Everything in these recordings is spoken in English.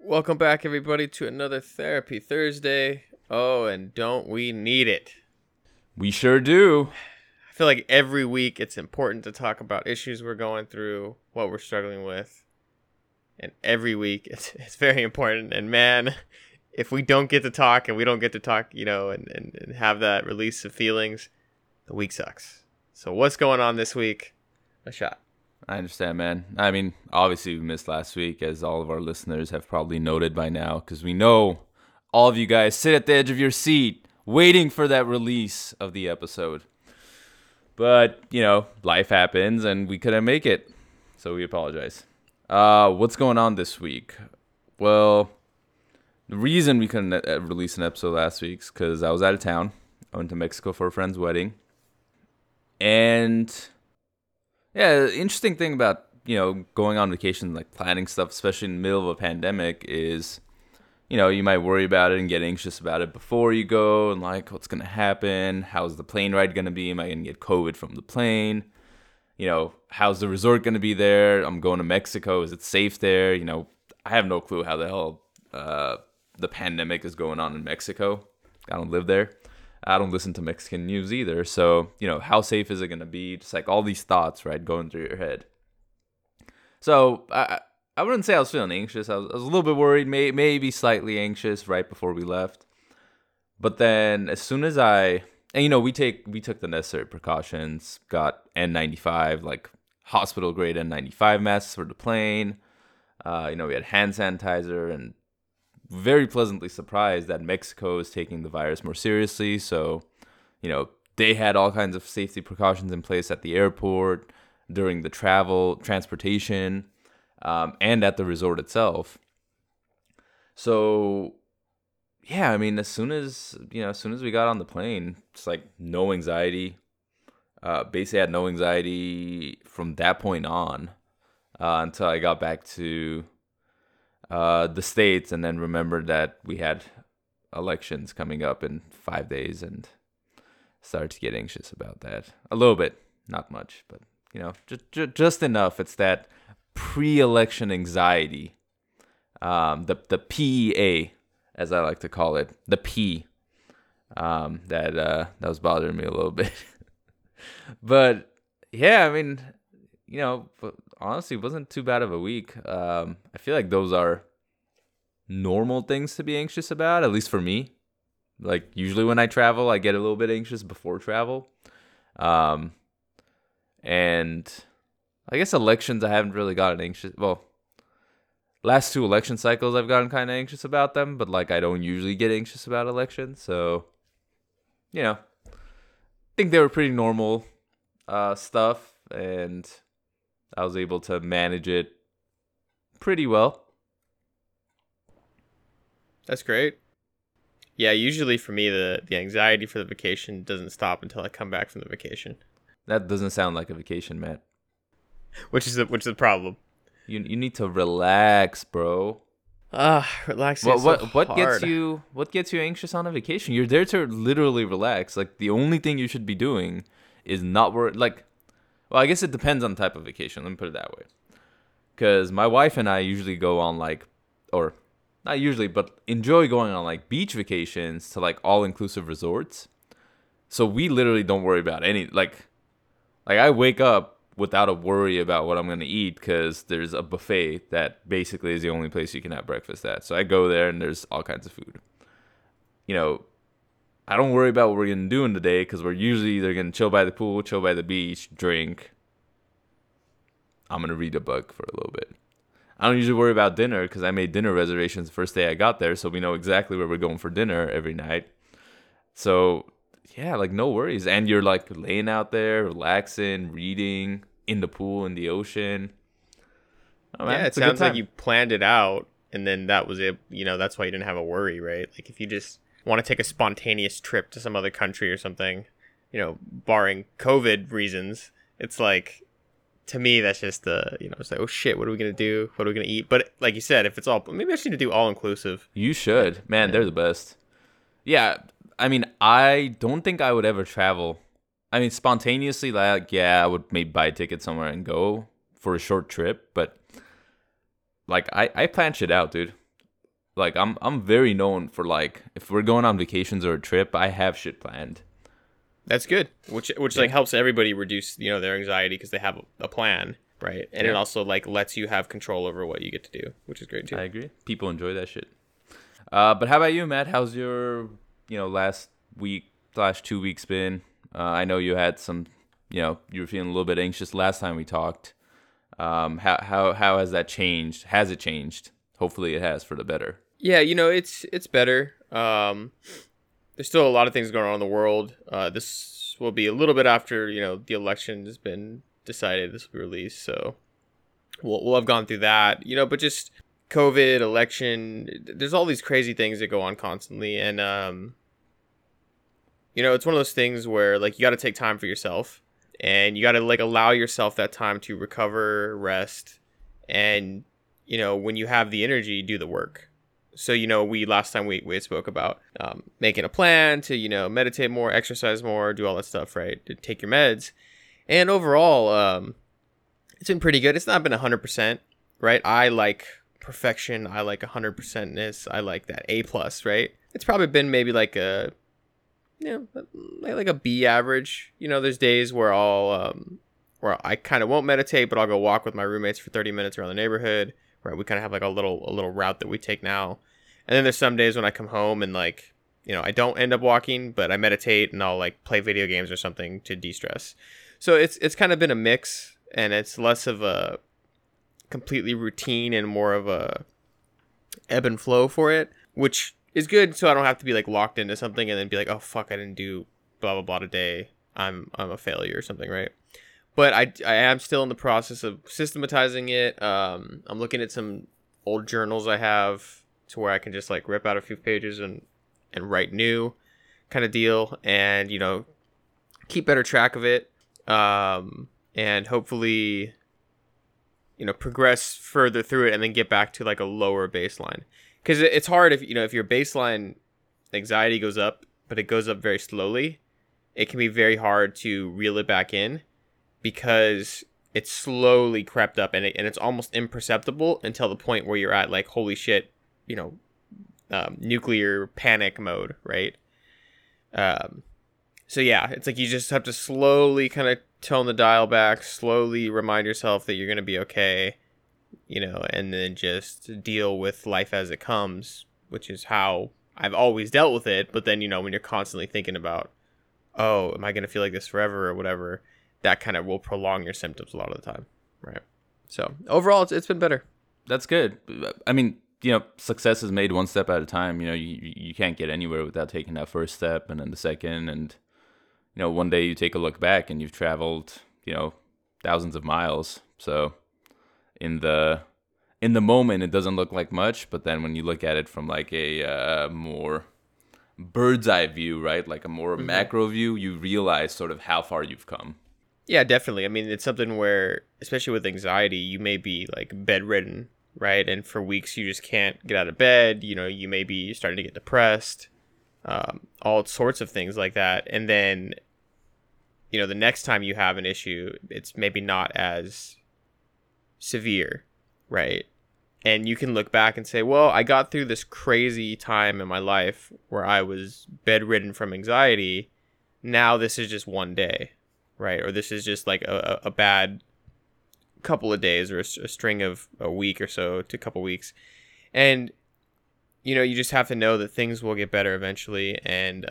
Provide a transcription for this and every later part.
Welcome back, everybody, to another Therapy Thursday. Oh, and don't we need it? We sure do. I feel like every week it's important to talk about issues we're going through, what we're struggling with. And every week it's very important. And man, if we don't get to talk and we don't get to talk, and have that release of feelings, the week sucks. So what's going on this week? A shot. I understand, man. I mean, obviously we missed last week, as all of our listeners have probably noted by now, because we know all of you guys sit at the edge of your seat waiting for that release of the episode. But, life happens and we couldn't make it. So we apologize. What's going on this week? Well, the reason we couldn't release an episode last week is because I was out of town. I went to Mexico for a friend's wedding. And yeah, interesting thing about, going on vacation, like planning stuff, especially in the middle of a pandemic, is, you might worry about it and get anxious about it before you go, and like, what's going to happen? How's the plane ride going to be? Am I going to get COVID from the plane? How's the resort going to be there? I'm going to Mexico. Is it safe there? I have no clue how the hell the pandemic is going on in Mexico. I don't live there. I don't listen to Mexican news either. So, how safe is it going to be? Just like all these thoughts, right, going through your head. So, I wouldn't say I was feeling anxious. I was a little bit worried, maybe slightly anxious right before we left. But then as soon as we took the necessary precautions, got N95, like hospital grade N95 masks for the plane. We had hand sanitizer, and very pleasantly surprised that Mexico is taking the virus more seriously. So, they had all kinds of safety precautions in place at the airport, during the transportation, and at the resort itself. So, yeah, I mean, as soon as we got on the plane, it's like no anxiety. Basically had no anxiety from that point on, until I got back to the States, and then remembered that we had elections coming up in 5 days and started to get anxious about that a little bit, not much, but just enough. It's that pre-election anxiety, the PEA, as I like to call it, the P, that was bothering me a little bit. But yeah, I mean, honestly, it wasn't too bad of a week. I feel like those are normal things to be anxious about, at least for me. Like, usually when I travel, I get a little bit anxious before travel. And I guess elections, I haven't really gotten anxious. Well, last 2 election cycles, I've gotten kind of anxious about them, but like, I don't usually get anxious about elections. So, I think they were pretty normal stuff, and I was able to manage it pretty well. That's great. Yeah, usually for me, the anxiety for the vacation doesn't stop until I come back from the vacation. That doesn't sound like a vacation, Matt. Which is the problem. You need to relax, bro. Relaxing. What gets you anxious on a vacation? You're there to literally relax. Like, the only thing you should be doing is not worry. Like, well, I guess it depends on the type of vacation. Let me put it that way. Because my wife and I usually go on or not usually, but enjoy going on like beach vacations to like all-inclusive resorts. So we literally don't worry about any like I wake up without a worry about what I'm going to eat, because there's a buffet that basically is the only place you can have breakfast at. So I go there and there's all kinds of food. I don't worry about what we're going to do in the day, because we're usually either going to chill by the pool, chill by the beach, drink. I'm going to read a book for a little bit. I don't usually worry about dinner, because I made dinner reservations the first day I got there, so we know exactly where we're going for dinner every night. So, yeah, like, no worries. And you're, like, laying out there, relaxing, reading, in the pool, in the ocean. Oh, man, yeah, it sounds like you planned it out, and then that was it. That's why you didn't have a worry, right? Like, if you just want to take a spontaneous trip to some other country or something, barring COVID reasons, it's like, to me, that's just it's like, oh shit, what are we going to do? What are we going to eat? But like you said, if it's maybe I should do all inclusive. You should. Man, they're the best. Yeah. I mean, I don't think I would ever travel. I mean, spontaneously, like, yeah, I would maybe buy a ticket somewhere and go for a short trip. But like, I plan shit out, dude. like I'm very known for, like, if we're going on vacations or a trip, I have shit planned. That's good, which like helps everybody reduce, their anxiety because they have a plan, right? And it also like lets you have control over what you get to do, which is great too. I agree. People enjoy that shit. But how about you, Matt? How's your last week / 2 weeks been? I know you had some, you were feeling a little bit anxious last time we talked. How has that changed? Has it changed? Hopefully it has for the better. Yeah, it's better. There's still a lot of things going on in the world. This will be a little bit after, the election has been decided. This will be released, so we'll have gone through that. But just COVID, election, there's all these crazy things that go on constantly, and it's one of those things where like you got to take time for yourself, and you got to like allow yourself that time to recover, rest, and when you have the energy, do the work. So, last time we spoke about making a plan to, meditate more, exercise more, do all that stuff, right? To take your meds. And overall, it's been pretty good. It's not been 100%, right? I like perfection. I like 100%ness. I like that A+, right? It's probably been maybe like a, like a B average. There's days where where I kind of won't meditate, but I'll go walk with my roommates for 30 minutes around the neighborhood. Right, we kind of have like a little route that we take now, and then there's some days when I come home and like, I don't end up walking, but I meditate and I'll like play video games or something to de-stress. So it's kind of been a mix, and it's less of a completely routine and more of a ebb and flow for it, which is good. So I don't have to be like locked into something and then be like, oh fuck, I didn't do blah blah blah today. I'm a failure or something, right? But I am still in the process of systematizing it. I'm looking at some old journals I have to where I can just like rip out a few pages and write new kind of deal, and keep better track of it, and hopefully progress further through it and then get back to like a lower baseline, because it's hard if if your baseline anxiety goes up but it goes up very slowly. It can be very hard to reel it back in, because it's slowly crept up, and it's almost imperceptible until the point where you're at like, holy shit, nuclear panic mode, right? So yeah, it's like you just have to slowly kind of tone the dial back, slowly remind yourself that you're going to be okay, and then just deal with life as it comes, which is how I've always dealt with it. But then, when you're constantly thinking about, oh, am I going to feel like this forever or whatever, that kind of will prolong your symptoms a lot of the time, right? So overall, it's been better. That's good. I mean, success is made one step at a time. You can't get anywhere without taking that first step and then the second. And, one day you take a look back and you've traveled, thousands of miles. So in the moment, it doesn't look like much. But then when you look at it from like a more bird's eye view, right? Like a more macro view, you realize sort of how far you've come. Yeah, definitely. I mean, it's something where, especially with anxiety, you may be like bedridden, right? And for weeks you just can't get out of bed. You may be starting to get depressed, all sorts of things like that. And then, the next time you have an issue, it's maybe not as severe, right? And you can look back and say, well, I got through this crazy time in my life where I was bedridden from anxiety. Now this is just one day, right? Or this is just like a bad couple of days, or a string of a week or so to a couple weeks. And, you just have to know that things will get better eventually. And,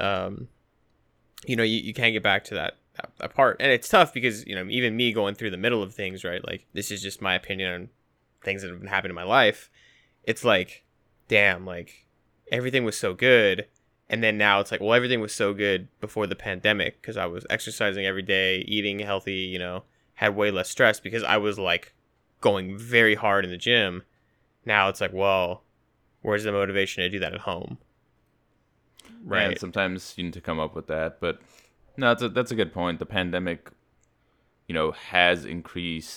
you can't get back to that part. And it's tough because, even me going through the middle of things, right? Like, this is just my opinion on things that have been happening in my life. It's like, damn, like everything was so good. And then now it's like, well, everything was so good before the pandemic because I was exercising every day, eating healthy, had way less stress because I was like going very hard in the gym. Now it's like, well, where's the motivation to do that at home? Right. And sometimes you need to come up with that. But no, that's a good point. The pandemic, has increased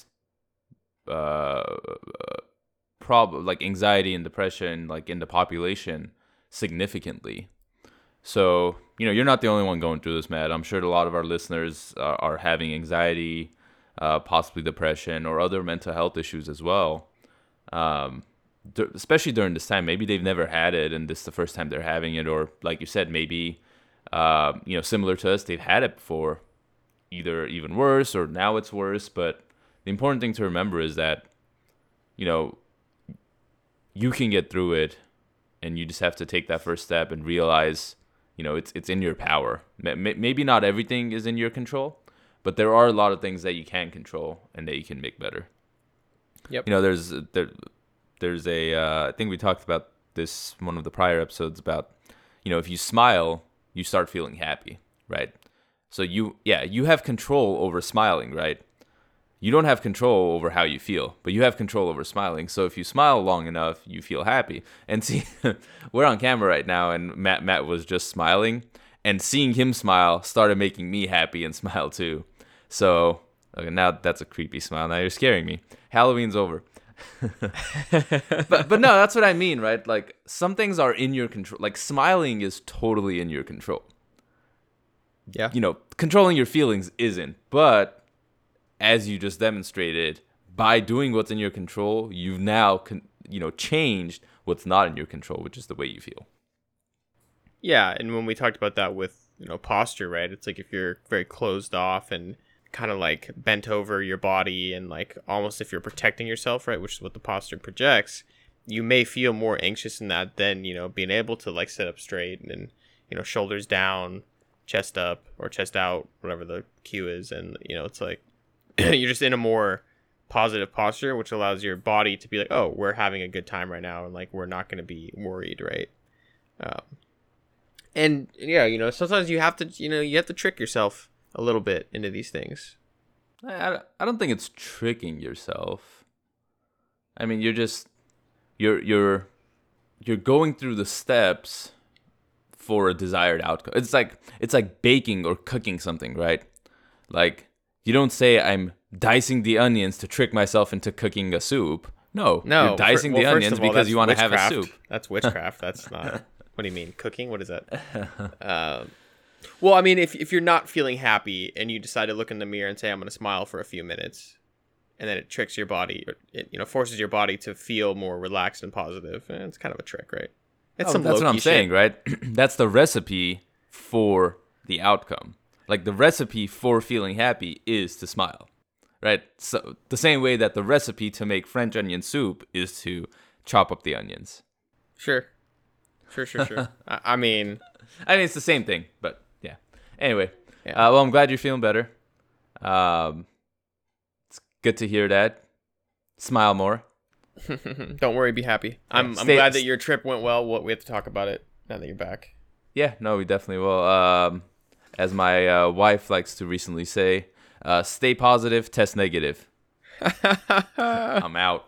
like anxiety and depression like in the population significantly. So, you're not the only one going through this, Matt. I'm sure a lot of our listeners are having anxiety, possibly depression or other mental health issues as well. especially during this time. Maybe they've never had it, and this is the first time they're having it, or like you said, maybe similar to us, they've had it before, either even worse or now it's worse. But the important thing to remember is that you can get through it, and you just have to take that first step and realize it's in your power. Maybe not everything is in your control, but there are a lot of things that you can control and that you can make better. Yep. There's a I think we talked about this one of the prior episodes about if you smile, you start feeling happy, right? So you have control over smiling, right? You don't have control over how you feel, but you have control over smiling. So if you smile long enough, you feel happy. And see, we're on camera right now, and Matt was just smiling, and seeing him smile started making me happy and smile too. So okay, now that's a creepy smile. Now you're scaring me. Halloween's over. but no, that's what I mean, right? Like, some things are in your control. Like, smiling is totally in your control. Yeah. Controlling your feelings isn't, but as you just demonstrated, by doing what's in your control, you've now changed what's not in your control, which is the way you feel. Yeah, and when we talked about that with posture, right? It's like if you're very closed off and kind of like bent over your body, and like almost if you're protecting yourself, right, which is what the posture projects, you may feel more anxious in that than being able to like sit up straight and shoulders down, chest up or chest out, whatever the cue is, and it's like you're just in a more positive posture, which allows your body to be like, oh, we're having a good time right now, and like we're not going to be worried, right? And yeah, sometimes you have to trick yourself a little bit into these things. I don't think it's tricking yourself. I mean, you're going through the steps for a desired outcome. It's like baking or cooking something, right? Like, you don't say, I'm dicing the onions to trick myself into cooking a soup. No, you're dicing the onions because you want to have a soup. That's witchcraft. That's not. What do you mean? Cooking? What is that? Well, I mean, if you're not feeling happy and you decide to look in the mirror and say, I'm going to smile for a few minutes, and then it tricks your body, or it forces your body to feel more relaxed and positive, it's kind of a trick, right? That's what I'm saying, right? That's the recipe for the outcome. Like, the recipe for feeling happy is to smile, right? So the same way that the recipe to make French onion soup is to chop up the onions. Sure. I mean, it's the same thing, but yeah. Anyway, yeah. Well, I'm glad you're feeling better. It's good to hear that. Smile more. Don't worry, be happy. I'm glad that your trip went well. We have to talk about it now that you're back. Yeah, no, we definitely will. As my wife likes to recently say, stay positive, test negative. I'm out.